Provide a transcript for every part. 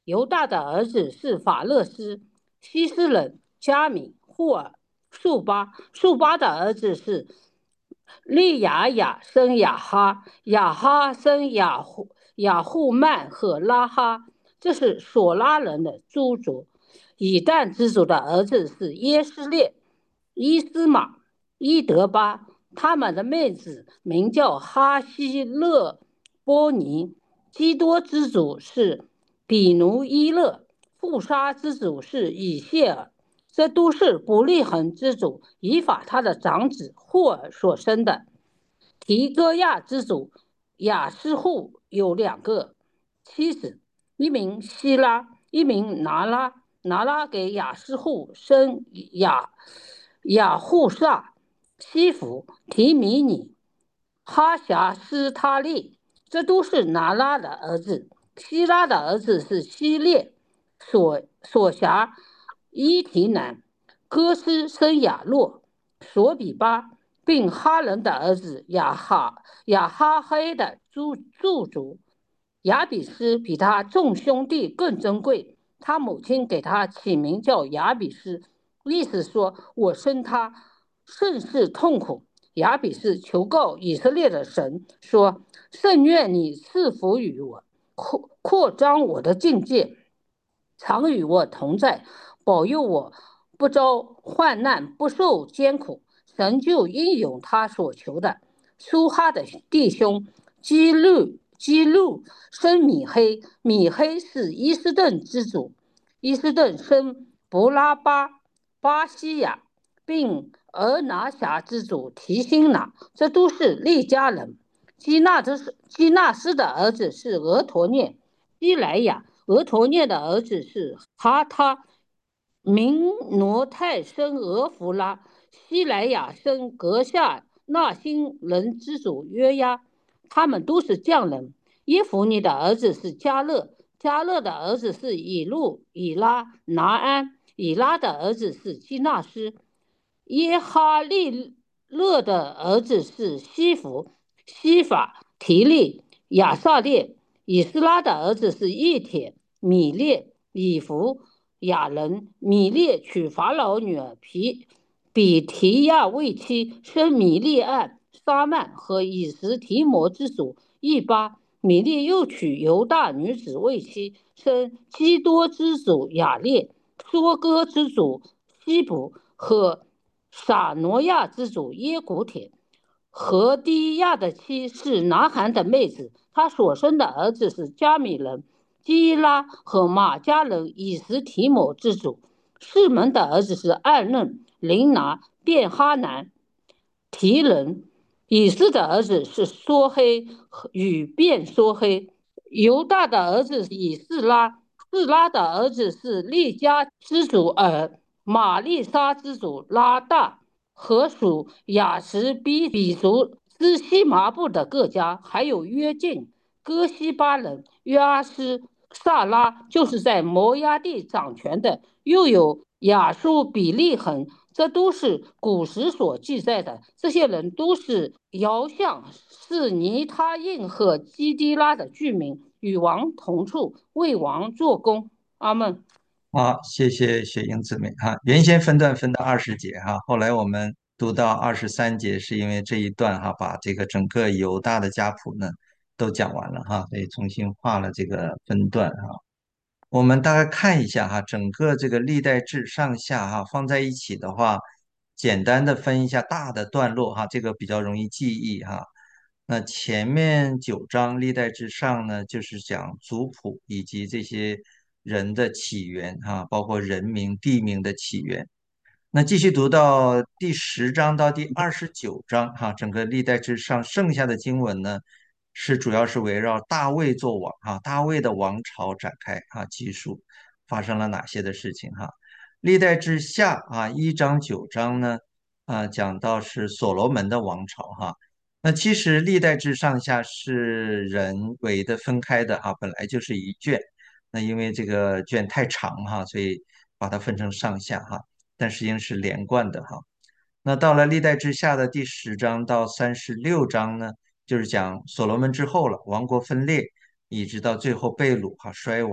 犹大的儿子是法勒斯、希斯人、加米、户尔、速巴。速巴的儿子是利雅雅生雅哈，雅哈生雅户曼和拉哈，这是索拉人的诸族。以旦之族的儿子是耶斯列、伊斯玛、伊德巴，他们的妹子名叫哈希勒波尼。基多之族是比努伊勒，富沙之祖是以谢尔，这都是伯利恒之祖以法他的长子霍尔所生的。提戈亚之祖雅斯户有两个妻子，一名希拉，一名拿拉。拿拉给雅斯户生雅护萨、西弗、提米尼、哈辖斯他利，这都是拿拉的儿子。希拉的儿子是希列、辖伊提南。哥斯生雅洛、索比巴，并哈人的儿子亚哈黑的族族。亚比斯比他众兄弟更珍贵，他母亲给他起名叫亚比斯，意思说我生他甚是痛苦。亚比斯求告以色列的神说：甚愿你赐福于我，扩张我的境界，常与我同在，保佑我不遭患难，不受艰苦。神就应允他所求的。苏哈的弟兄基路生米黑，米黑是伊斯顿之主。伊斯顿生伯拉巴西亚，并俄拿辖之主提辛拿，这都是利家人。基纳斯的儿子是俄陀涅、基莱亚。俄陀涅的儿子是哈他，明挪泰生俄弗拉，西莱亚生格夏纳辛人之祖约押，他们都是匠人。耶弗尼的儿子是加勒，加勒的儿子是以路、以拉、拿安，以拉的儿子是基纳斯。耶哈利勒的儿子是西弗、西法、提利、亚萨列。以斯拉的儿子是义铁、米列、以弗、雅人。米列娶法老女儿比提亚为妻，生米利暗、沙曼和以实提摩之祖一巴。米利又娶犹大女子为妻，生基多之祖雅列、梭哥之祖西卜和撒挪亚之祖耶古铁。何低亚的妻是拿罕的妹子，他所生的儿子是加米人基拉和马加人以实提摩之祖。士门的儿子是暗嫩、琳拿、便哈南、提人。以斯的儿子是梭黑与便梭黑。犹大的儿子以斯拉，示拉的儿子是利家之主玛丽莎之主拉大和属雅什比族之西麻布的各家，还有约敬、哥西巴人约阿斯、萨拉，就是在摩押地掌权的，又有亚述比利恒，这都是古时所记载的。这些人都是尧相是尼他印和基迪拉的居民，与王同处，为王做工。阿门。 好，谢谢雪英姊妹哈。原先分段分到20节哈，后来我们读到23节，是因为这一段哈把这个整个犹大的家谱呢都讲完了哈，所以重新画了这个分段哈。我们大概看一下哈，整个这个历代志上下哈放在一起的话，简单的分一下大的段落哈，这个比较容易记忆哈。那前面9章历代志上呢，就是讲族谱以及这些人的起源哈，包括人名、地名的起源。那继续读到第10章到第29章哈，整个历代志上剩下的经文呢，主要是围绕大卫做王哈，大卫的王朝展开哈，记述发生了哪些的事情哈。历代志下啊1章9章呢，讲到是所罗门的王朝哈。那其实历代志上下是人为的分开的哈，本来就是一卷，那因为这个卷太长哈，所以把它分成上下哈。但实际上是连贯的哈。那到了历代志下的第10章到36章呢，就是讲所罗门之后了，王国分裂，一直到最后被掳哈衰亡。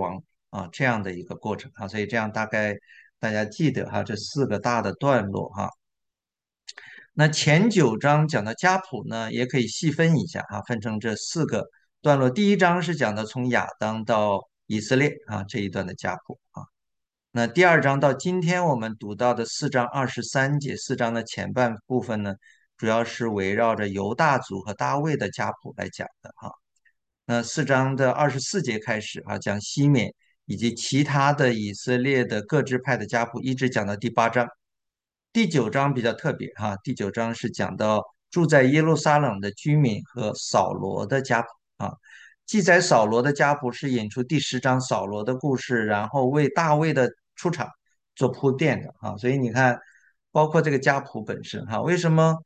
啊这样的一个过程啊，所以这样大概大家记得哈这四个大的段落哈。那前9章讲的家谱呢，也可以细分一下啊，分成这四个段落。第一章是讲的从亚当到以色列啊这一段的家谱啊。那第二章到今天我们读到的4章23节，4章的前半部分呢，主要是围绕着犹大族和大卫的家谱来讲的哈。那4章的24节开始啊，讲西缅以及其他的以色列的各支派的家谱，一直讲到第8章。第9章比较特别哈，第9章是讲到住在耶路撒冷的居民和扫罗的家谱啊。记载扫罗的家谱是引出第10章扫罗的故事，然后为大卫的出场做铺垫的啊。所以你看，包括这个家谱本身哈，为什么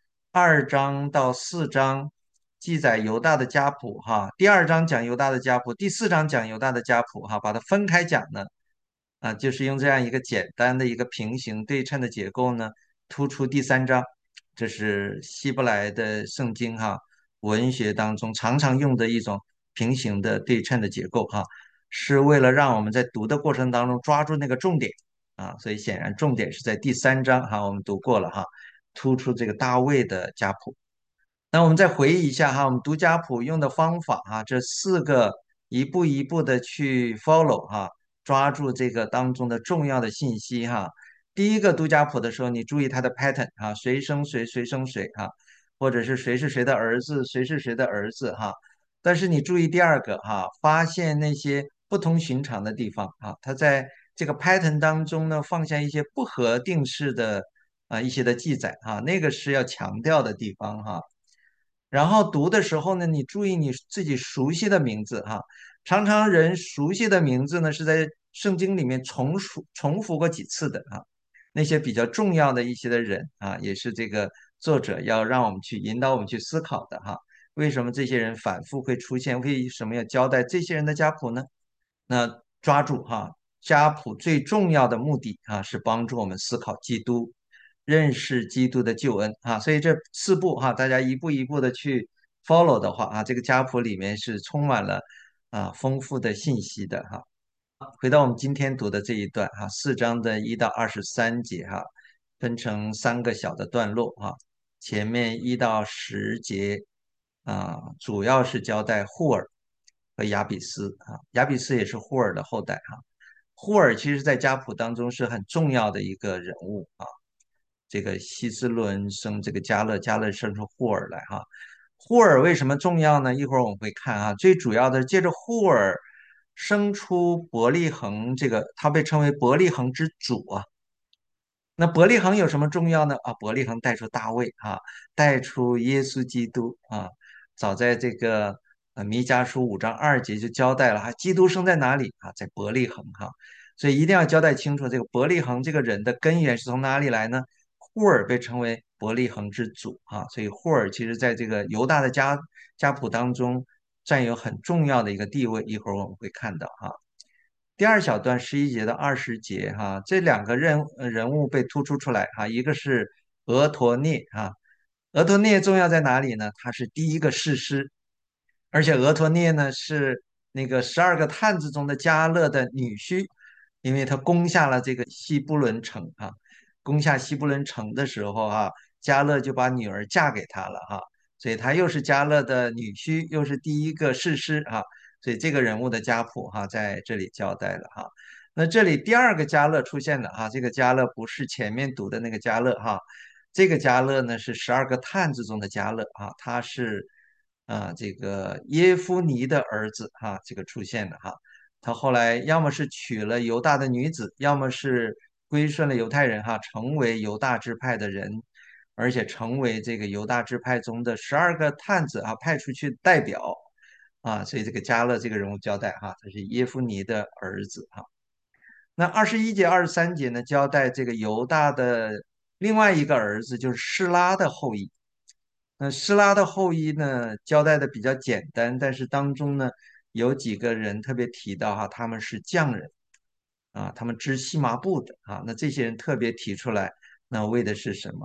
2章到4章记载犹大的家谱哈，第2章讲犹大的家谱，第4章讲犹大的家谱哈，把它分开讲呢？啊，就是用这样一个简单的一个平行对称的结构呢，突出第3章，这是希伯来的圣经哈文学当中常常用的一种平行的对称的结构哈，是为了让我们在读的过程当中抓住那个重点啊，所以显然重点是在第3章哈，我们读过了哈，突出这个大卫的家谱。那我们再回忆一下哈，我们读家谱用的方法哈，这四个一步一步的去 follow 哈，抓住这个当中的重要的信息哈。第一个读家谱的时候，你注意它的 pattern 啊，谁生谁，谁生谁哈，或者是谁是谁的儿子，谁是谁的儿子哈。但是你注意第二个哈，发现那些不同寻常的地方啊，它在这个 pattern 当中呢，放下一些不合定式的一些的记载哈，那个是要强调的地方哈。然后读的时候呢，你注意你自己熟悉的名字哈，常常人熟悉的名字呢是在圣经里面重复过几次的啊，那些比较重要的一些的人啊，也是这个作者要让我们去引导我们去思考的哈，为什么这些人反复会出现？为什么要交代这些人的家谱呢？那抓住哈，家谱最重要的目的啊，是帮助我们思考基督，认识基督的救恩啊。所以这4步哈，大家一步一步的去 follow 的话啊，这个家谱里面是充满了丰富的信息的哈。回到我们今天读的这一段哈，4章的1到23节哈，分成3个小的段落哈。前面1到10节主要是交代户尔和亚比斯啊，亚比斯也是户尔的后代哈。户尔其实在家谱当中是很重要的一个人物啊。这个希斯伦生这个加勒，加勒生出户尔来哈。户尔为什么重要呢？一会儿我们会看啊。最主要的，借着户尔生出伯利恒，这个他被称为伯利恒之主啊。那伯利恒有什么重要呢？啊，伯利恒带出大卫啊，带出耶稣基督啊。早在这个弥迦书5章2节就交代了哈，基督生在哪里啊？在伯利恒哈。所以一定要交代清楚，这个伯利恒这个人的根源是从哪里来呢？户尔被称为伯利恒之祖啊，所以户尔其实在这个犹大的家谱当中占有很重要的一个地位，一会儿我们会看到哈。第二小段11节到20节哈，这两个人物被突出出来哈，一个是俄陀聂哈，俄陀聂重要在哪里呢？他是第一个士师，而且俄陀聂呢是那个12个探子中的迦勒的女婿，因为他攻下了这个希布伦城啊，攻下希布伦城的时候哈，迦勒就把女儿嫁给他了哈，所以他又是迦勒的女婿，又是第一个士师啊。所以这个人物的家谱哈，在这里交代了哈。那这里第二个加勒出现了哈，这个加勒不是前面读的那个加勒哈，这个加勒呢是12个探子中的加勒啊，他是这个耶夫尼的儿子哈，这个出现的哈。他后来要么是娶了犹大的女子，要么是归顺了犹太人哈，成为犹大支派的人，而且成为这个犹大支派中的12个探子啊派出去代表。所以这个加勒这个人物交代哈，他是耶夫尼的儿子哈。那21节、23节呢，交代这个犹大的另外一个儿子，就是施拉的后裔。那施拉的后裔呢，交代的比较简单，但是当中呢，有几个人特别提到哈，他们是匠人他们织细麻布的啊。那这些人特别提出来，那为的是什么哈？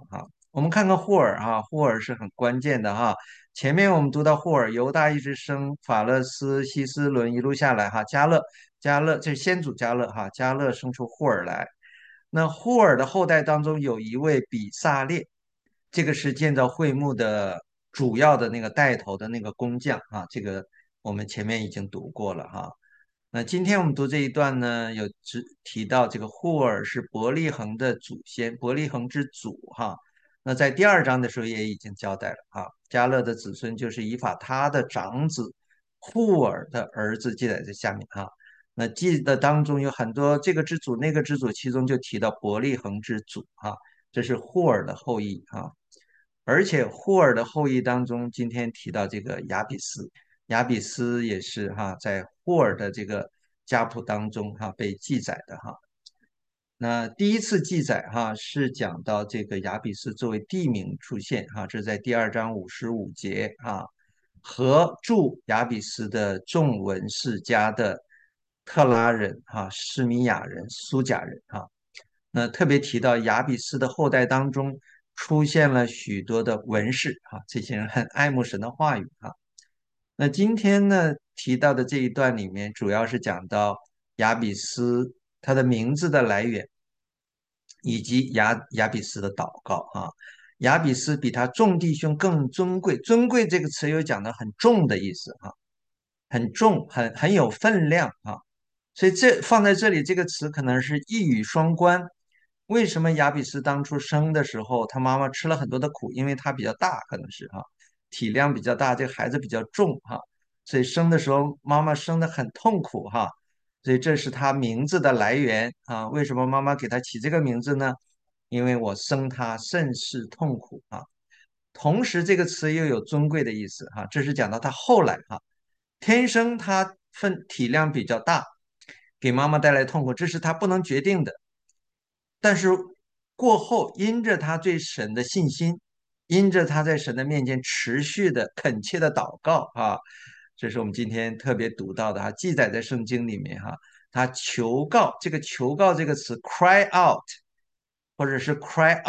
我们看看霍尔哈，霍尔是很关键的哈。前面我们读到霍尔，犹大一直生法勒斯、希斯伦一路下来哈，加勒这是先祖加勒哈，加勒生出霍尔来。那霍尔的后代当中有一位比萨列，这个是建造会幕的主要的那个带头的那个工匠啊，这个我们前面已经读过了哈。那今天我们读这一段呢，有提到这个霍尔是伯利恒的祖先，伯利恒之祖哈。那在第二章的时候也已经交代了啊，加勒的子孙就是以法他的长子户尔的儿子，记载在下面哈。那记的当中有很多这个之祖那个之祖，其中就提到伯利恒之祖哈，这是户尔的后裔哈。而且户尔的后裔当中，今天提到这个亚比斯，亚比斯也是哈，在霍尔的这个家谱当中哈被记载的哈。那第一次记载哈是讲到这个亚比斯作为地名出现哈，这是在第二章55节啊，和驻亚比斯的众文士家的特拉人哈、施米亚人、苏贾人哈。那特别提到亚比斯的后代当中出现了许多的文士啊，这些人很爱慕神的话语啊。那今天呢提到的这一段里面，主要是讲到亚比斯他的名字的来源，以及亚比斯的祷告啊。亚比斯比他众弟兄更尊贵，尊贵这个词有讲的很重的意思啊，很重，很有分量啊。所以这放在这里，这个词可能是一语双关。为什么亚比斯当初生的时候，他妈妈吃了很多的苦？因为他比较大，可能是哈，体量比较大，这个孩子比较重哈，所以生的时候妈妈生的很痛苦哈，所以这是他名字的来源啊。为什么妈妈给他起这个名字呢？因为我生他甚是痛苦啊。同时，这个词又有尊贵的意思哈，这是讲到他后来哈，天生他体量比较大，给妈妈带来痛苦，这是他不能决定的。但是过后，因着他对神的信心，因着他在神的面前持续的恳切的祷告啊，这是我们今天特别读到的哈，记载在圣经里面哈，他求告这个求告这个词 cry out，或者是 cry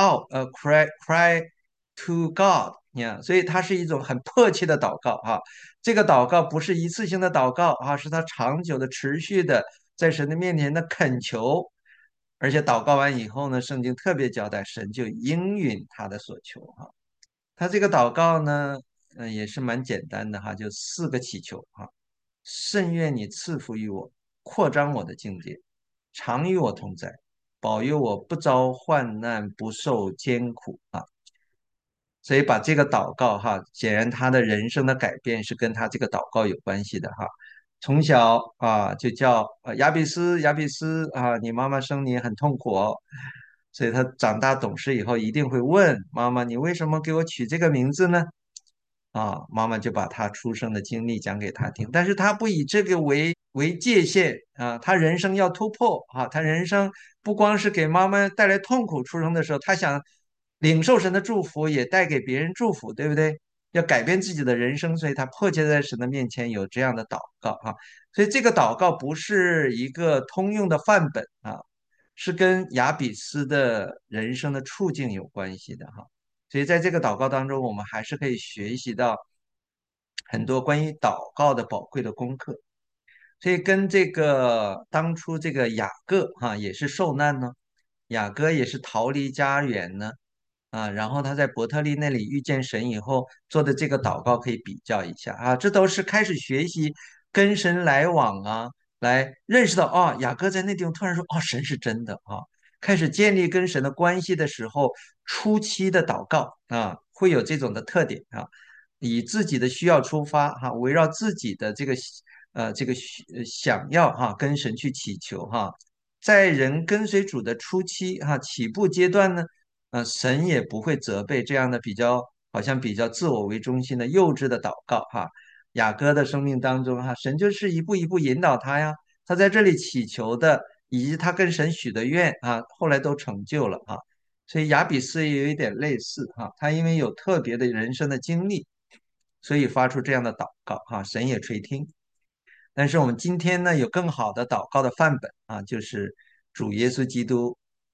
out，cry to God，你看，所以它是一种很迫切的祷告哈。这个祷告不是一次性的祷告啊，是他长久的、持续的在神的面前的恳求。而且祷告完以后呢，圣经特别交代，神就应允他的所求哈。他这个祷告呢，也是蛮简单的哈，就4个祈求哈。甚愿你赐福于我，扩张我的境界，常与我同在，保佑我不遭患难，不受艰苦啊。所以把这个祷告哈，显然他的人生的改变是跟他这个祷告有关系的哈。从小啊就叫亚比斯，亚比斯啊，你妈妈生你很痛苦哦，所以他长大懂事以后一定会问妈妈，你为什么给我取这个名字呢？啊，妈妈就把他出生的经历讲给他听，但是他不以这个为界限啊，他人生要突破啊，他人生不光是给妈妈带来痛苦，出生的时候他想领受神的祝福，也带给别人祝福，对不对？要改变自己的人生，所以他迫切在神的面前有这样的祷告啊，所以这个祷告不是一个通用的范本啊，是跟亚比斯的人生的处境有关系的哈。所以在这个祷告当中，我们还是可以学习到很多关于祷告的宝贵的功课。所以跟这个当初这个雅各哈、也是受难呢，雅各也是逃离家园呢啊，然后他在伯特利那里遇见神以后做的这个祷告可以比较一下啊，这都是开始学习跟神来往啊，来认识到啊，雅各在那地方突然说哦，神是真的啊，开始建立跟神的关系的时候，初期的祷告啊，会有这种的特点啊，以自己的需要出发哈、围绕自己的这个想要哈、跟神去祈求哈、在人跟随主的初期哈、起步阶段呢，神也不会责备这样的好像比较自我为中心的幼稚的祷告哈、雅各的生命当中哈、神就是一步一步引导他呀，他在这里祈求的，以及他跟神许的愿啊，后来都成就了啊。所以亚比斯也有一点类似哈、他因为有特别的人生的经历，所以发出这样的祷告哈、神也垂听。但是我们今天呢，有更好的祷告的范本啊，就是主耶稣基督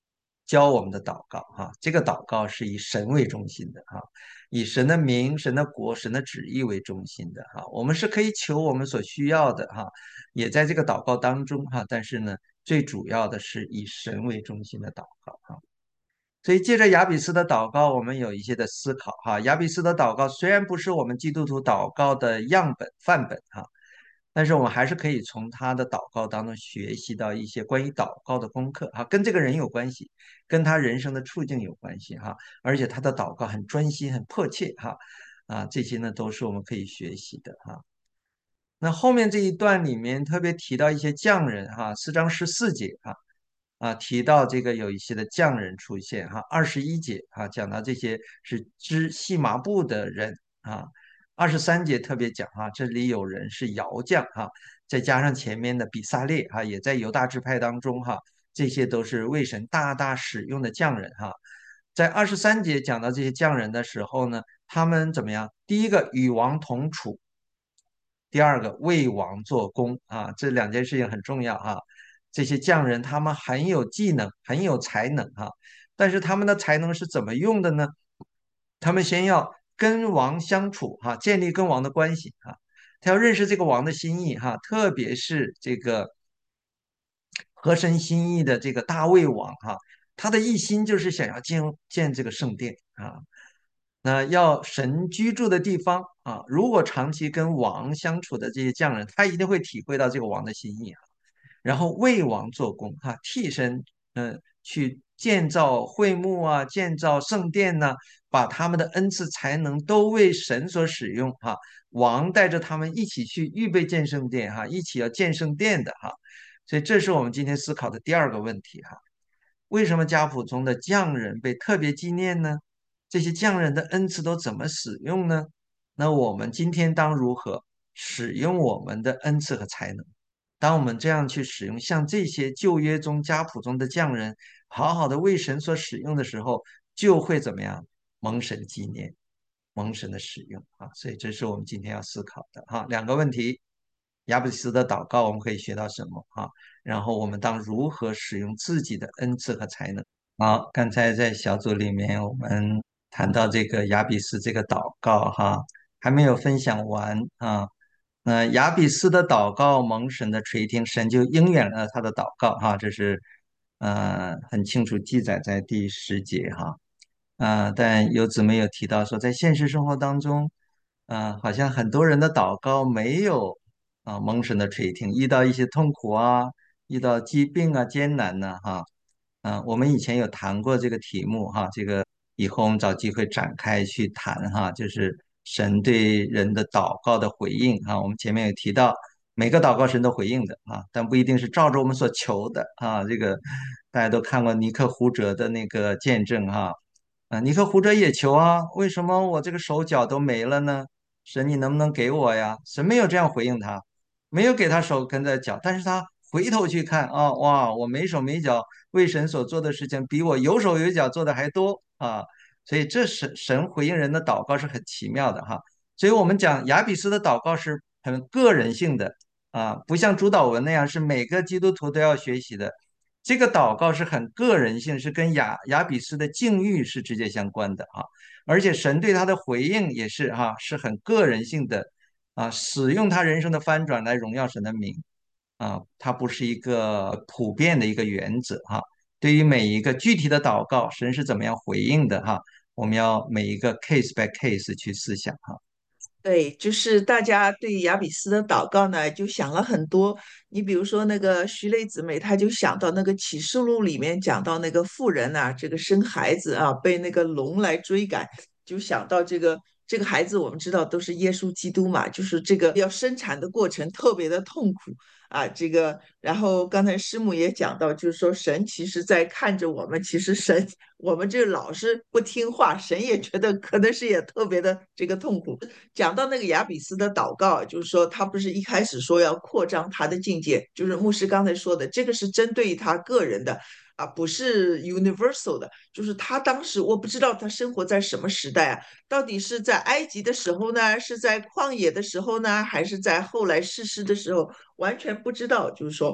教我们的祷告哈。这个祷告是以神为中心的哈，以神的名、神的国、神的旨意为中心的哈。我们是可以求我们所需要的哈，也在这个祷告当中哈。但是呢，最主要的是以神为中心的祷告哈。所以借着雅比斯的祷告，我们有一些的思考哈。雅比斯的祷告虽然不是我们基督徒祷告的样本范本哈，但是我们还是可以从他的祷告当中学习到一些关于祷告的功课哈，跟这个人有关系，跟他人生的处境有关系哈，而且他的祷告很专心、很迫切哈，这些呢都是我们可以学习的哈。那后面这一段里面特别提到一些匠人哈，4章14节提到这个有一些的匠人出现哈，21节讲到这些是织细麻布的人23节特别讲这里有人是窑匠再加上前面的比撒列也在犹大支派当中这些都是为神大大使用的匠人在23节讲到这些匠人的时候呢，他们怎么样？第一个与王同处，第二个为王做工这两件事情很重要这些匠人他们很有技能，很有才能但是他们的才能是怎么用的呢？他们先要跟王相处建立跟王的关系他要认识这个王的心意特别是这个合神心意的这个大卫王他的一心就是想要建这个圣殿那要神居住的地方如果长期跟王相处的这些匠人，他一定会体会到这个王的心意然后为王做工替身去建造会幕建造圣殿呢，把他们的恩赐才能都为神所使用王带着他们一起去预备建圣殿一起要建圣殿的所以这是我们今天思考的第二个问题为什么家谱中的匠人被特别纪念呢？这些匠人的恩赐都怎么使用呢？那我们今天当如何使用我们的恩赐和才能？当我们这样去使用，像这些旧约中家谱中的匠人，好好的为神所使用的时候，就会怎么样？蒙神纪念，蒙神的使用所以这是我们今天要思考的两个问题：亚比斯的祷告我们可以学到什么然后我们当如何使用自己的恩赐和才能？好，刚才在小组里面我们谈到这个亚比斯这个祷告还没有分享完那亚比斯的祷告蒙神的垂听，神就应允了他的祷告这是很清楚记载在第10节但有姊妹有提到说，在现实生活当中好像很多人的祷告没有蒙神的垂听，遇到一些痛苦遇到疾病艰难呢我们以前有谈过这个题目这个以后我们找机会展开去谈就是神对人的祷告的回应我们前面有提到，每个祷告神都回应的但不一定是照着我们所求的这个大家都看过尼克胡哲的那个见证尼克胡哲也求为什么我这个手脚都没了呢？神你能不能给我呀？神没有这样回应他，没有给他手跟着脚，但是他回头去看哇，我没手没脚，为神所做的事情比我有手有脚做的还多所以这是神回应人的祷告是很奇妙的所以我们讲亚比斯的祷告是很个人性的不像主祷文那样是每个基督徒都要学习的。这个祷告是很个人性，是跟亚比斯的境遇是直接相关的而且神对他的回应也是是很个人性的使用他人生的翻转来荣耀神的名它不是一个普遍的一个原则对于每一个具体的祷告，神是怎么样回应的我们要每一个 case by case 去思想对，就是大家对亚比斯的祷告呢，就想了很多。你比如说那个徐雷姊妹，她就想到那个启示录里面讲到那个妇人这个生孩子被那个龙来追赶，就想到这个孩子，我们知道都是耶稣基督嘛，就是这个要生产的过程特别的痛苦这个，然后刚才师母也讲到，就是说神其实在看着我们，其实神我们这老是不听话，神也觉得可能是也特别的这个痛苦。讲到那个亚比斯的祷告，就是说他不是一开始说要扩张他的境界，就是牧师刚才说的，这个是针对他个人的不是 universal 的。就是他当时我不知道他生活在什么时代到底是在埃及的时候呢，是在旷野的时候呢，还是在后来世事的时候，完全不知道。就是说，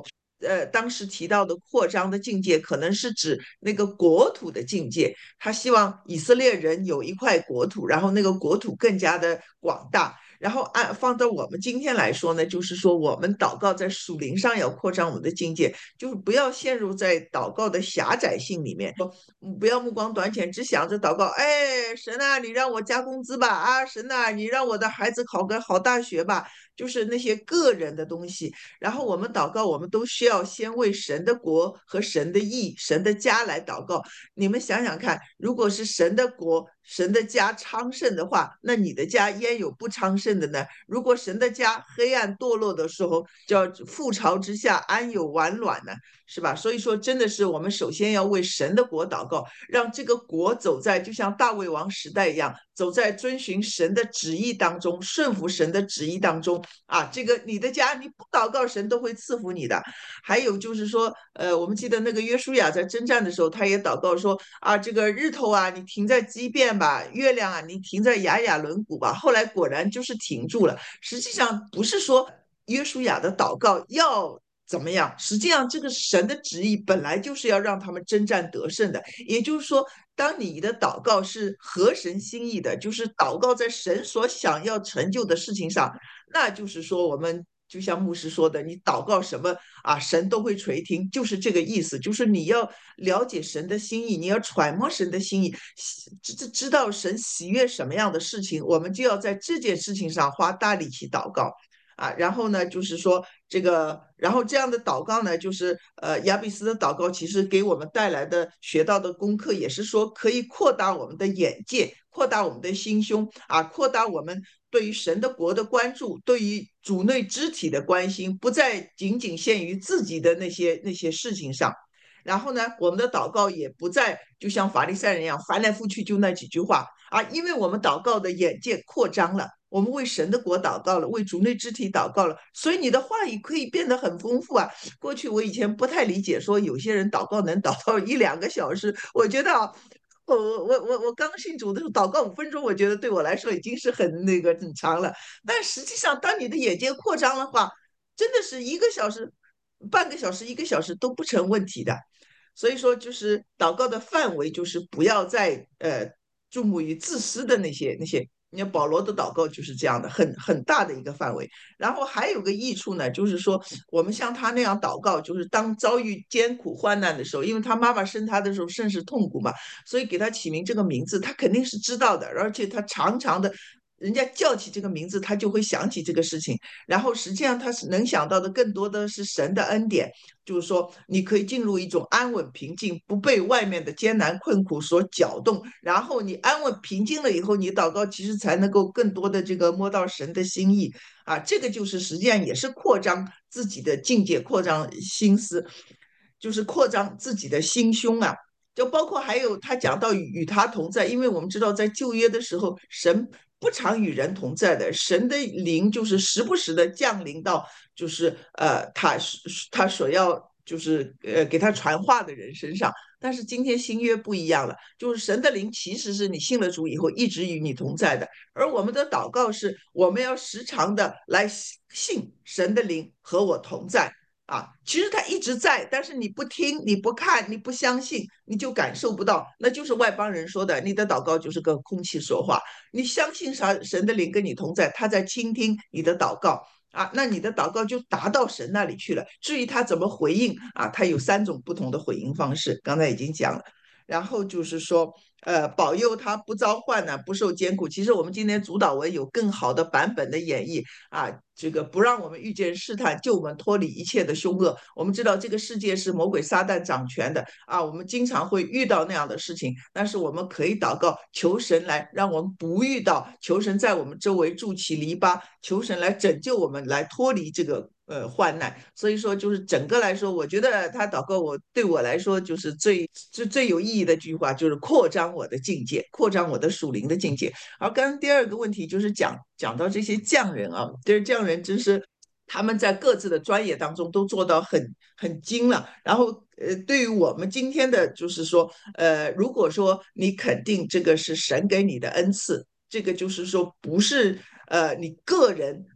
当时提到的扩张的境界，可能是指那个国土的境界。他希望以色列人有一块国土，然后那个国土更加的广大。然后放到我们今天来说呢，就是说我们祷告在属灵上要扩张我们的境界，就是不要陷入在祷告的狭窄性里面，不要目光短浅，只想着祷告。哎，神啊，你让我加工资吧！啊，神啊，你让我的孩子考个好大学吧！就是那些个人的东西。然后我们祷告，我们都需要先为神的国和神的义、神的家来祷告。你们想想看，如果是神的国、神的家昌盛的话，那你的家焉有不昌盛的呢？如果神的家黑暗堕落的时候，叫覆巢之下安有完卵呢？是吧？所以说，真的是我们首先要为神的国祷告，让这个国走在就像大卫王时代一样，走在遵循神的旨意当中，顺服神的旨意当中啊。这个你的家，你不祷告，神都会赐福你的。还有就是说，我们记得那个约书亚在征战的时候，他也祷告说啊，这个日头啊，你停在基遍吧；月亮啊，你停在雅雅伦谷吧。后来果然就是停住了。实际上不是说约书亚的祷告要怎么样？实际上，这个神的旨意本来就是要让他们征战得胜的。也就是说，当你的祷告是合神心意的，就是祷告在神所想要成就的事情上，那就是说，我们就像牧师说的，你祷告什么啊，神都会垂听，就是这个意思。就是你要了解神的心意，你要揣摩神的心意，知道神喜悦什么样的事情，我们就要在这件事情上花大力气祷告。啊，然后呢，就是说这个，然后这样的祷告呢，就是亚比斯的祷告，其实给我们带来的学到的功课，也是说可以扩大我们的眼界，扩大我们的心胸啊，扩大我们对于神的国的关注，对于主内肢体的关心，不再仅仅限于自己的那些事情上。然后呢，我们的祷告也不再就像法利赛人一样翻来覆去就那几句话啊，因为我们祷告的眼界扩张了，我们为神的国祷告了，为主内肢体祷告了，所以你的话语可以变得很丰富啊。过去我以前不太理解，说有些人祷告能祷到1、2个小时，我觉得啊。我刚信主的时候，祷告5分钟，我觉得对我来说已经是很长了。但实际上，当你的眼界扩张的话，真的是1个小时、半个小时、1个小时都不成问题的。所以说，就是祷告的范围，就是不要再注目于自私的那些。你看保罗的祷告就是这样的，很大的一个范围。然后还有个益处呢，就是说我们像他那样祷告，就是当遭遇艰苦患难的时候，因为他妈妈生他的时候甚是痛苦嘛，所以给他起名这个名字，他肯定是知道的，而且他常常的。人家叫起这个名字，他就会想起这个事情，然后实际上他是能想到的更多的是神的恩典，就是说你可以进入一种安稳平静，不被外面的艰难困苦所搅动，然后你安稳平静了以后，你祷告其实才能够更多的这个摸到神的心意啊，这个就是实际上也是扩张自己的境界，扩张心思，就是扩张自己的心胸啊。就包括还有他讲到与他同在，因为我们知道在旧约的时候，神不常与人同在的，神的灵就是时不时的降临到，就是他所要就是给他传话的人身上。但是今天新约不一样了，就是神的灵其实是你信了主以后一直与你同在的，而我们的祷告是我们要时常的来信神的灵和我同在。啊，其实他一直在，但是你不听、你不看、你不相信，你就感受不到。那就是外邦人说的，你的祷告就是跟空气说话。你相信啥？神的灵跟你同在，他在倾听你的祷告啊，那你的祷告就达到神那里去了。至于他怎么回应啊，他有3种不同的回应方式，刚才已经讲了。然后就是说，保佑他不遭患难，不受艰苦。其实我们今天主导文有更好的版本的演绎啊，这个不让我们遇见试探，救我们脱离一切的凶恶。我们知道这个世界是魔鬼撒旦掌权的啊，我们经常会遇到那样的事情，但是我们可以祷告，求神来让我们不遇到，求神在我们周围筑起篱笆，求神来拯救我们，来脱离这个患难。所以说，就是整个来说，我觉得他祷告对我来说就是最有意义的一句话，就是扩张我的境界，扩张我的属灵的境界。而刚刚第二个问题就是讲到这些匠人啊，这些匠人真是他们在各自的专业当中都做到很精了。然后对于我们今天的就是说，如果说你肯定这个是神给你的恩赐，这个就是说不是你个人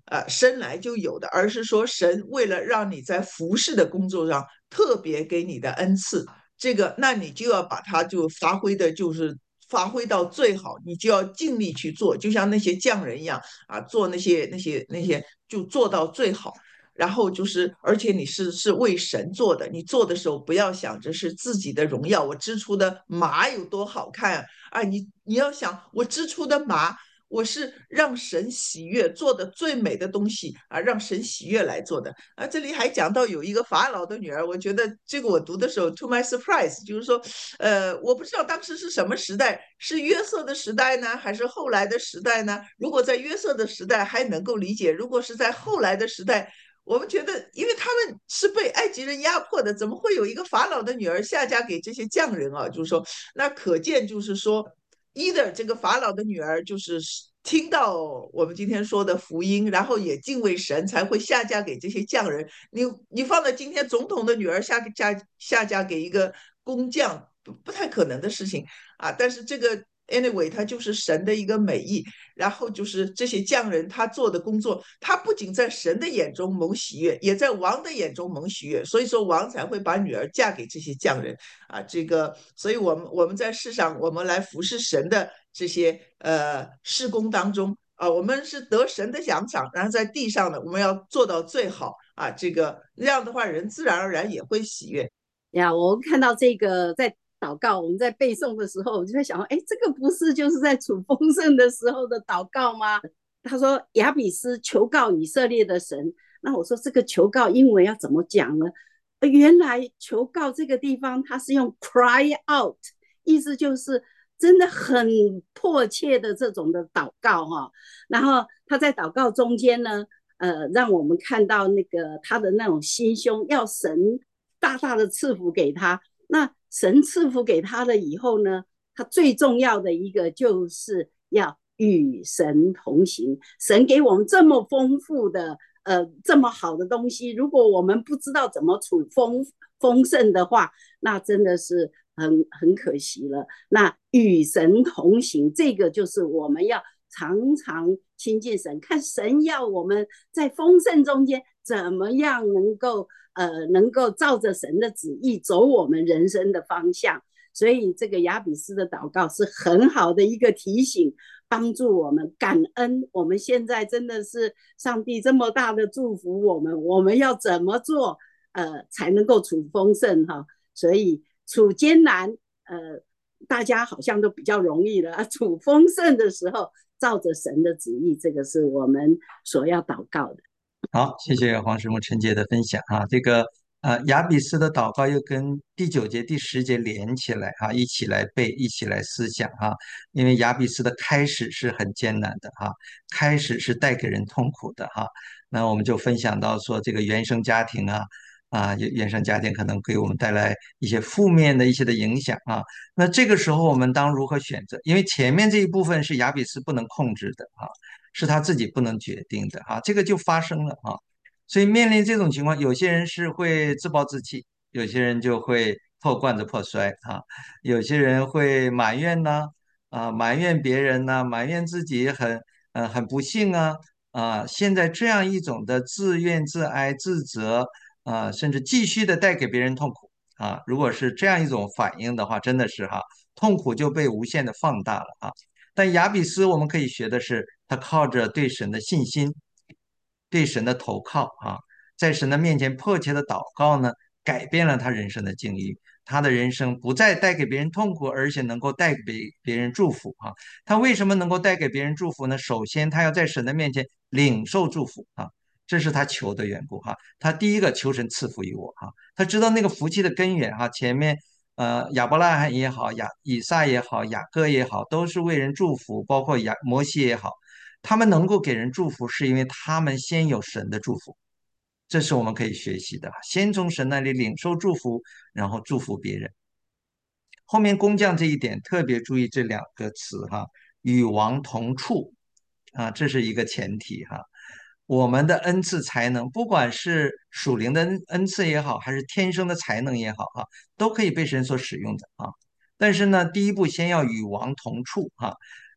生来就有的，而是说神为了让你在服侍的工作上特别给你的恩赐，这个那你就要把它就发挥的，就是发挥到最好，你就要尽力去做，就像那些匠人一样啊，做那些就做到最好。然后就是，而且你是为神做的，你做的时候不要想着是自己的荣耀，我织出的麻有多好看啊！你要想，我织出的麻，我是让神喜悦做的最美的东西啊，让神喜悦来做的啊。这里还讲到有一个法老的女儿，我觉得这个我读的时候，to my surprise，就是说，我不知道当时是什么时代，是约瑟的时代呢，还是后来的时代呢？如果在约瑟的时代还能够理解，如果是在后来的时代，我们觉得，因为他们是被埃及人压迫的，怎么会有一个法老的女儿下嫁给这些匠人啊？就是说，那可见就是说，either 这个法老的女儿就是听到我们今天说的福音，然后也敬畏神，才会下嫁给这些匠人。你放到今天，总统的女儿下嫁给一个工匠，不太可能的事情啊。但是这个 anyway，它就是神的一个美意。然后就是这些匠人他做的工作，他不仅在神的眼中蒙喜悦，也在王的眼中蒙喜悦，所以说王才会把女儿嫁给这些匠人啊。这个，所以我们在世上，我们来服侍神的这些事工当中啊，我们是得神的奖赏，然后在地上呢，我们要做到最好啊。这个那样的话，人自然而然也会喜悦。 呀，我看到这个在祷告，我们在背诵的时候，我就在想，哎，这个不是就是在处丰盛的时候的祷告吗？他说亚比斯求告以色列的神，那我说这个求告英文要怎么讲呢？原来求告这个地方，它是用 cry out， 意思就是真的很迫切的这种的祷告哈。然后他在祷告中间呢，让我们看到那个他的那种心胸，要神大大的赐福给他。那神赐福给他了以后呢，他最重要的一个就是要与神同行。神给我们这么丰富的这么好的东西，如果我们不知道怎么处丰盛的话，那真的是很可惜了。那与神同行，这个就是我们要常常亲近神，看神要我们在丰盛中间怎么样能够照着神的旨意走我们人生的方向。所以这个亚比斯的祷告是很好的一个提醒，帮助我们感恩。我们现在真的是上帝这么大的祝福我们要怎么做才能够处丰盛哈？所以处艰难大家好像都比较容易了，处丰盛的时候照着神的旨意，这个是我们所要祷告的。 好，谢谢黄师母陈杰的分享啊。这个亚比斯的祷告又跟第9节、第10节连起来哈，一起来背，一起来思想哈。因为亚比斯的开始是很艰难的哈，开始是带给人痛苦的哈。那我们就分享到说，这个原生家庭原生家庭可能给我们带来一些负面的一些的影响啊。那这个时候我们当如何选择？因为前面这一部分是亚比斯不能控制的啊。是他自己不能决定的哈，这个就发生了啊。所以面临这种情况，有些人是会自暴自弃，有些人就会破罐子破摔啊，有些人会埋怨呢埋怨别人呢，埋怨自己很不幸现在这样一种的自怨自哀自责甚至继续的带给别人痛苦如果是这样一种反应的话，真的是痛苦就被无限的放大了但亚比斯我们可以学的是，他靠着对神的信心，对神的投靠在神的面前迫切的祷告呢，改变了他人生的境遇。他的人生不再带给别人痛苦，而且能够带给别人祝福他为什么能够带给别人祝福呢？首先，他要在神的面前领受祝福这是他求的缘故他第一个求神赐福于我他知道那个福气的根源前面亚伯拉罕也好，以撒也好，雅各也好，都是为人祝福，包括摩西也好，他们能够给人祝福，是因为他们先有神的祝福，这是我们可以学习的。先从神那里领受祝福，然后祝福别人。后面工匠这一点特别注意这2个词与王同处这是一个前提我们的恩赐才能，不管是属灵的恩赐也好，还是天生的才能也好都可以被神所使用的但是呢，第一步先要与王同处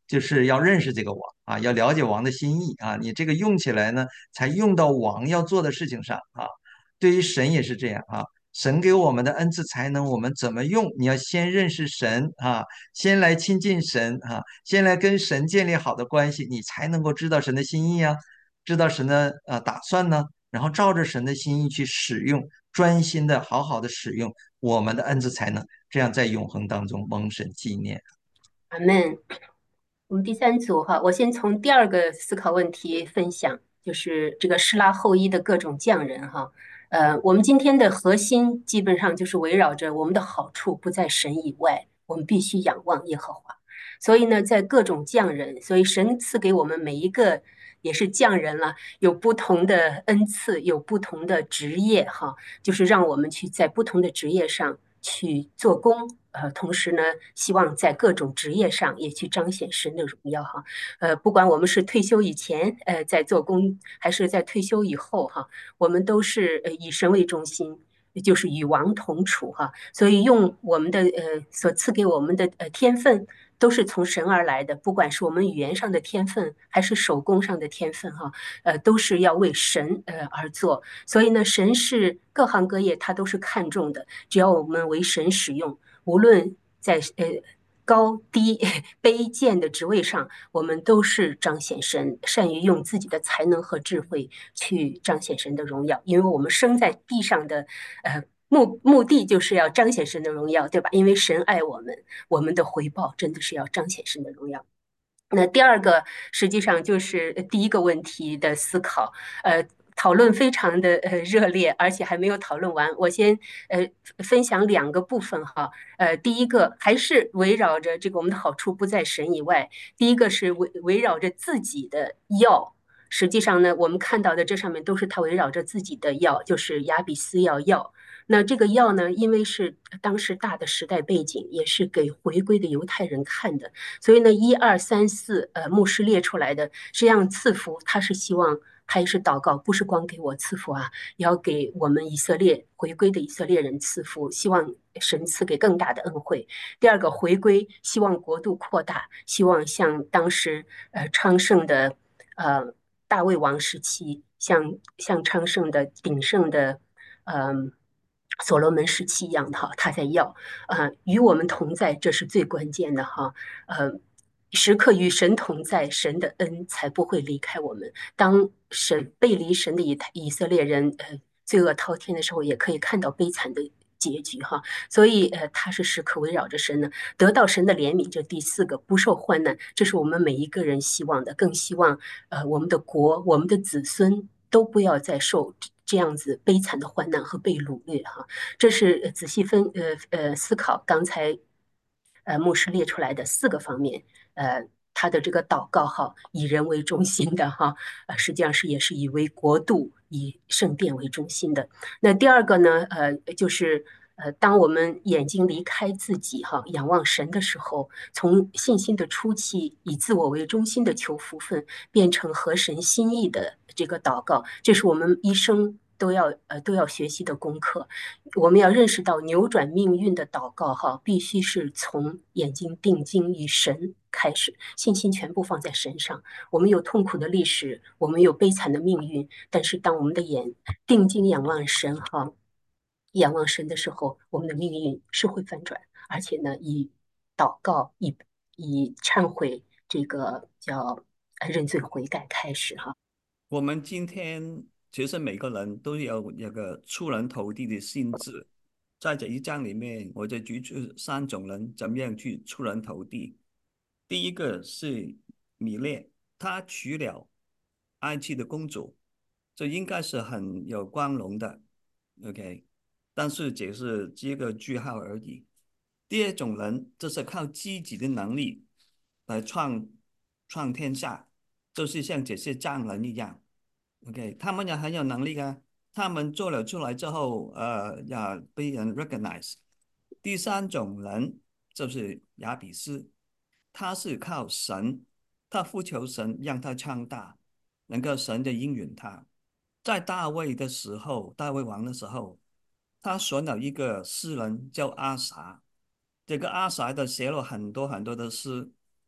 就是要认识这个王啊，要了解王的心意啊，你这个用起来呢，才用到王要做的事情上啊。对于神也是这样啊，神给我们的恩赐才能，我们怎么用？你要先认识神啊，先来亲近神啊，先来跟神建立好的关系，你才能够知道神的心意啊，知道神的打算呢，然后照着神的心意去使用，专心的好好的使用我们的恩赐才能，这样在永恒当中蒙神纪念。 阿门。我们第三组哈，我先从第二个思考问题分享，就是这个施拉后裔的各种匠人哈。我们今天的核心基本上就是围绕着我们的好处不在神以外，我们必须仰望耶和华。所以呢，在各种匠人，所以神赐给我们每一个也是匠人了，有不同的恩赐，有不同的职业哈，就是让我们去在不同的职业上去做工。同时呢，希望在各种职业上也去彰显神的荣耀哈。不管我们是退休以前在做工，还是在退休以后哈，我们都是以神为中心，就是与王同处哈。所以用我们的所赐给我们的天分，都是从神而来的，不管是我们语言上的天分，还是手工上的天分哈，都是要为神而做。所以呢，神是各行各业他都是看重的，只要我们为神使用，无论在高低卑贱的职位上，我们都是彰显神，善于用自己的才能和智慧去彰显神的荣耀。因为我们生在地上的目的就是要彰显神的荣耀，对吧？因为神爱我们，我们的回报真的是要彰显神的荣耀。那第二个实际上就是第一个问题的思考，讨论非常的热烈，而且还没有讨论完。我先分享两个部分哈，第一个还是围绕着这个我们的好处不在神以外，第一个是围绕着自己的要。实际上呢，我们看到的这上面都是他围绕着自己的要，就是亚比斯要。那这个要呢，因为是当时大的时代背景，也是给回归的犹太人看的，所以呢，一二三四，牧师列出来的这样赐福，他是希望他也是祷告，不是光给我赐福啊，也要给我们以色列回归的以色列人赐福，希望神赐给更大的恩惠。第二个回归，希望国度扩大，希望像当时昌盛的大卫王时期，像昌盛的鼎盛的所罗门时期一样的哈，他在要与我们同在，这是最关键的哈。时刻与神同在，神的恩才不会离开我们。当神背离神的以色列人罪恶滔天的时候，也可以看到悲惨的结局哈。所以他是时刻围绕着神呢，得到神的怜悯。这第四个不受患难，这是我们每一个人希望的，更希望我们的国、我们的子孙都不要再受这样子悲惨的患难和被掳掠哈。这是仔细思考刚才牧师列出来的四个方面，他的这个祷告哈，以人为中心的哈，实际上也是以为国度、以圣殿为中心的。那第二个呢，就是当我们眼睛离开自己哈，仰望神的时候，从信心的初期以自我为中心的求福分，变成合神心意的这个祷告，这是我们一生都要学习的功课。我们要认识到扭转命运的祷告哈，必须是从眼睛定睛于神开始，信心全部放在神上。我们有痛苦的历史，我们有悲惨的命运，但是当我们的眼定睛仰望神哈，仰望神的时候，我们的命运是会翻转，而且呢，以祷告、以忏悔这个叫认罪悔改开始哈。 我们今天其实每个人都有那个出人头地的心智，在这一章里面，我就举出三种人怎么样去出人头地。第一个是米列，他娶了埃及的公主，这应该是很有光荣的 ，OK， 但是只是这个句号而已。第二种人，这是靠自己的能力来创天下，就是像这些匠人一样 ，OK， 他们也很有能力啊，他们做了出来之后，要被人 recognize。第三种人就是亚比斯，他是靠神，他呼求神让他强大，能够神就应允他。在大卫的时候，大卫王的时候，他选了一个诗人叫阿撒，这个阿撒的写了很多很多的诗，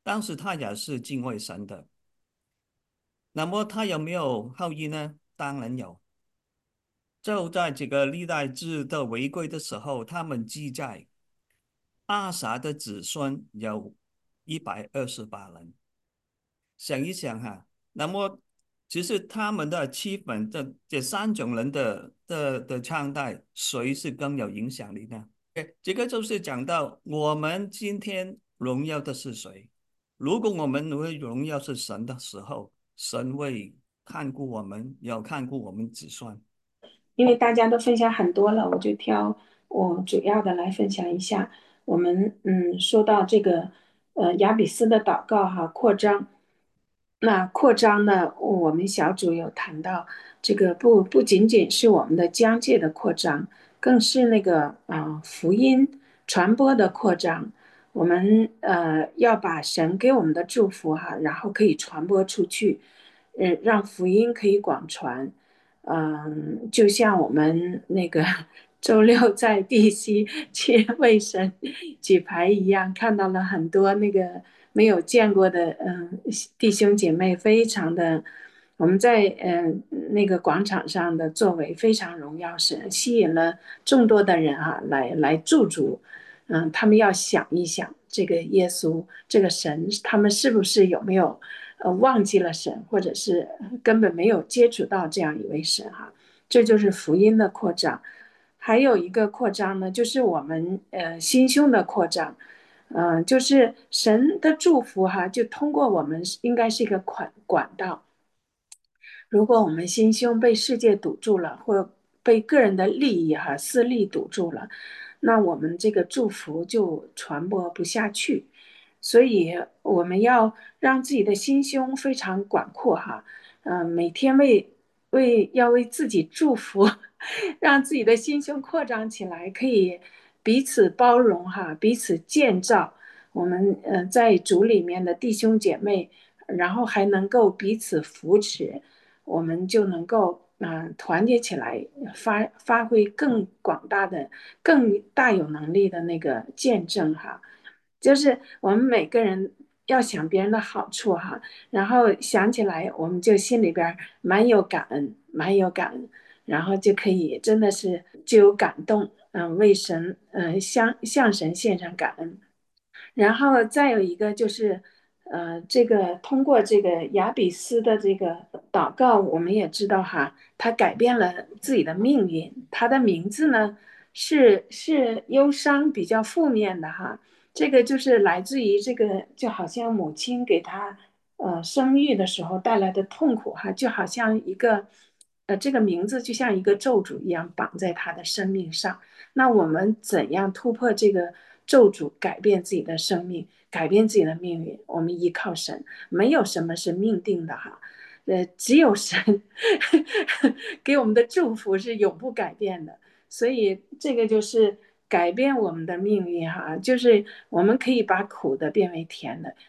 但是他也是敬畏神的。那么他有没有后裔呢？当然有。就在这个历代志的回归的时候，他们记载阿撒的子孙有128人。想一想哈，那么其实他们的气氛，这三种人的唱代，谁是更有影响力呢？这个就是讲到我们今天荣耀的是谁？如果我们荣耀是神的时候，神会看顾我们，要看顾我们子孙。 因为大家都分享很多了，我就挑我主要的来分享一下。我们说到这个雅比斯的祷告哈，扩张。那扩张呢，我们小组有谈到这个不仅仅是我们的疆界的扩张，更是那个福音传播的扩张。我们要把神给我们的祝福哈，然后可以传播出去，让福音可以广传。就像我们那个周六在地西去为神举牌一样，看到了很多那个没有见过的弟兄姐妹，非常的我们在那个广场上的作为非常荣耀神，吸引了众多的人啊来驻足。他们要想一想这个耶稣这个神，他们是不是有没有忘记了神，或者是根本没有接触到这样一位神哈？这就是福音的扩张。还有一个扩张呢，就是我们心胸的扩张。就是神的祝福哈，就通过我们应该是一个管道。如果我们心胸被世界堵住了，或被个人的利益哈私利堵住了，那我们这个祝福就传播不下去。所以我们要让自己的心胸非常广阔哈，每天要为自己祝福，让自己的心胸扩张起来，可以彼此包容哈，彼此建造。我们在主里面的弟兄姐妹，然后还能够彼此扶持，我们就能够团结起来，发挥更广大的、更大有能力的那个见证哈。就是我们每个人要想别人的好处哈，然后想起来我们就心里边蛮有感恩，蛮有感恩，然后就可以真的是就有感动，为神向神献上感恩。然后再有一个就是，这个通过这个雅比斯的这个祷告，我们也知道哈，他改变了自己的命运。他的名字呢是忧伤，比较负面的哈。这个就是来自于这个，就好像母亲给他生育的时候带来的痛苦哈，就好像一个这个名字就像一个咒诅一样绑在他的生命上。那我们怎样突破这个咒诅，改变自己的生命，改变自己的命运？我们依靠神，没有什么是命定的哈，只有神给我们的祝福是永不改变的。所以这个就是改变我们的命运哈，就是我们可以把苦的变为甜的，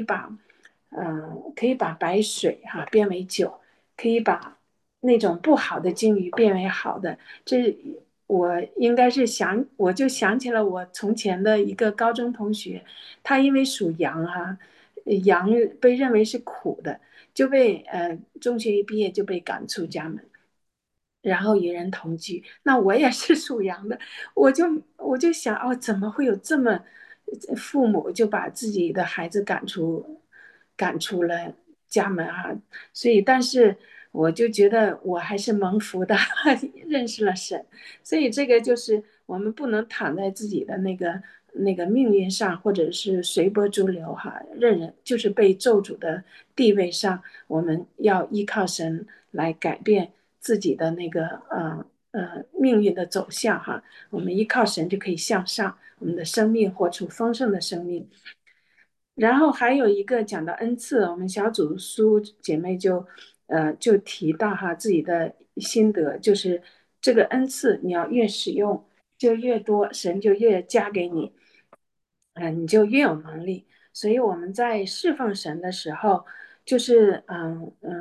可以把白水哈变为酒，可以把那种不好的境遇变为好的。这我应该是我就想起了我从前的一个高中同学，他因为属羊哈，羊被认为是苦的，就被中学一毕业就被赶出家门。然后与人同居，那我也是属羊的，我就想哦，怎么会有这么父母就把自己的孩子赶出了家门啊？所以，但是我就觉得我还是蒙福的，认识了神。所以这个就是我们不能躺在自己的那个命运上，或者是随波逐流哈，就是被咒诅的地位上，我们要依靠神来改变自己的那个命运的走向哈。我们依靠神就可以向上，我们的生命活出丰盛的生命。然后还有一个讲到恩赐，我们小组书姐妹就提到哈自己的心得，就是这个恩赐你要越使用就越多，神就越加给你，你就越有能力。所以我们在侍奉神的时候，就是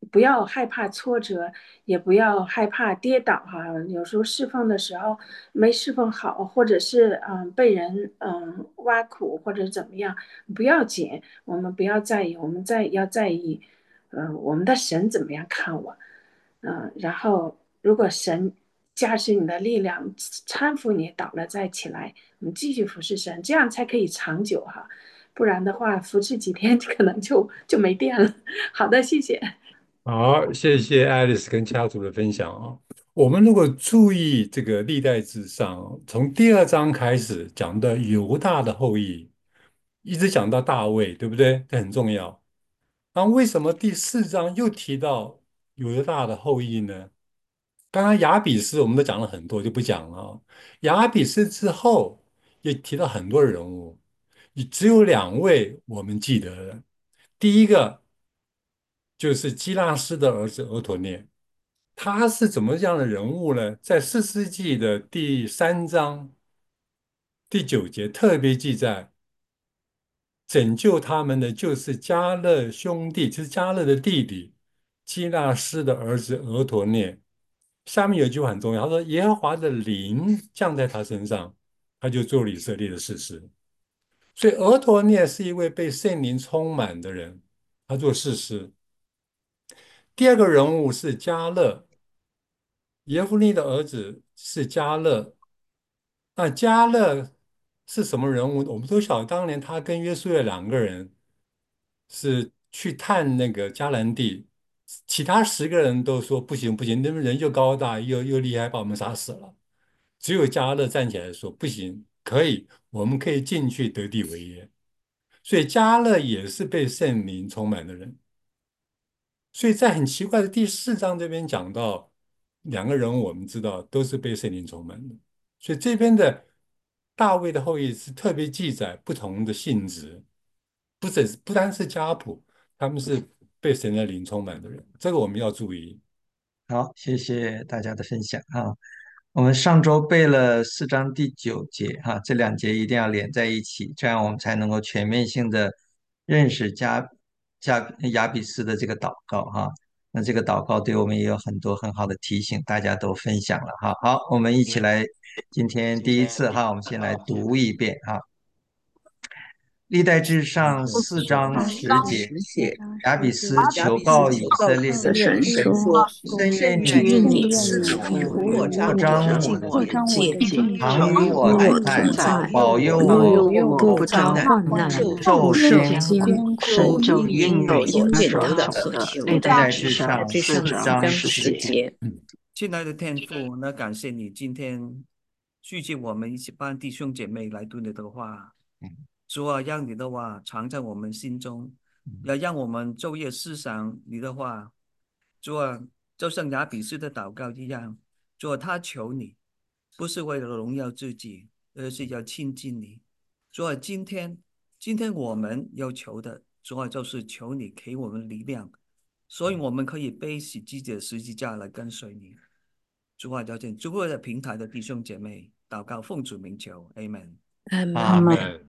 不要害怕挫折，也不要害怕跌倒哈。有时候侍奉的时候没侍奉好，或者是被人挖苦或者怎么样，不要紧，我们不要在意，我们要在意，我们的神怎么样看我，然后如果神加持你的力量，搀扶你倒了再起来，我们继续服侍神，这样才可以长久哈。不然的话，服侍几天可能就没电了。好的，谢谢。 好，谢谢 Alice 跟家族的分享啊。我们如果注意这个历代志上，从第2章开始讲的犹大的后裔，一直讲到大卫，对不对？这很重要。那为什么第4章又提到犹大的后裔呢？刚刚亚比斯我们都讲了很多，就不讲了啊。亚比斯之后也提到很多人物，只有2位我们记得的。第一个就是基拉斯的儿子俄陀涅，他是怎么样的人物呢？在4世纪的第3章第9节特别记载，拯救他们的就是迦勒兄弟，就是迦勒的弟弟基拉斯的儿子俄陀涅。下面有一句话很重要，他说：“耶和华的灵降在他身上，他就做了以色列的士师。”所以俄陀涅是一位被圣灵充满的人，他做士师。第2个人物是迦勒，耶夫尼的儿子是迦勒。那迦勒是什么人物？我们都晓得，当年他跟约书亚2个人是去探那个迦南地，其他10个人都说不行不行，那边人又高大又厉害，把我们杀死了。只有迦勒站起来说不行，可以，我们可以进去得地为业。所以迦勒也是被圣灵充满的人。所以在很奇怪的第4章这边讲到2个人物，我们知道都是被圣灵充满的。所以这边的大卫的后裔是特别记载不同的性质，不单是家谱，他们是被神的灵充满的人，这个我们要注意。 好，谢谢大家的分享啊。我们上周背了4章第9节哈，这2节一定要连在一起，这样我们才能够全面性的认识亚比斯的这个祷告哈。那这个祷告对我们也有很多很好的提醒，大家都分享了哈。好，我们一起来，今天第一次哈，我们先来读一遍哈。历代志上4章10节，亚比斯求告以色列的神说：甚愿你赐福与扩张我的境界，常与我同在，保佑我不遭患难，受艰苦，受应允所求的。历代志上4章10节。 亲爱的天父，那感谢你今天聚集我们一起帮弟兄姐妹来读你的话。主啊，让你的话藏在我们心中，也让我们昼夜思想你的话。主啊，就像亚比斯的祷告一样，主啊，他求你，不是为了荣耀自己，而是要亲近你。主啊，今天我们要求的，主啊，就是求你给我们力量，所以我们可以背起自己的十字架来跟随你。主啊，邀请诸位的平台的弟兄姐妹祷告，奉主名求 ，Amen。 阿门。